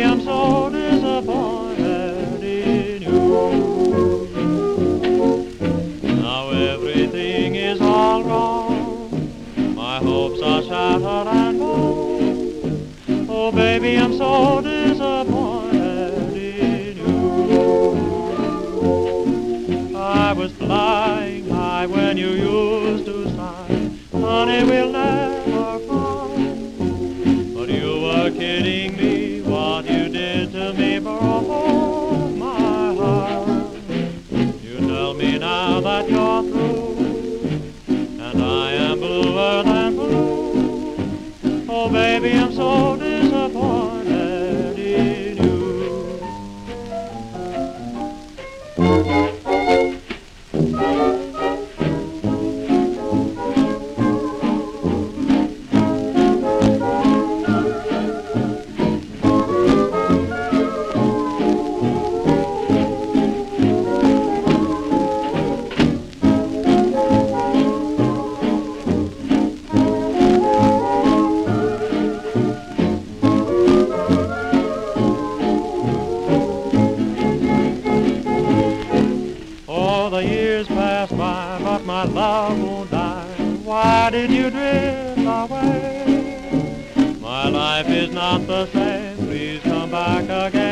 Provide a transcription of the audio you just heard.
baby, I'm so disappointed in you. Now everything is all wrong. My hopes are shattered and gone. Oh, baby, I'm so disappointed in you. I was flying high when you used to sigh, honey, we'll never part. But you were kidding me, what you did to me broke my heart. You tell me now that you're through, and I am bluer than blue. Oh, baby, I'm so disappointed in you. The years pass by, but my love won't die. Why did you drift away? My life is not the same. Please come back again.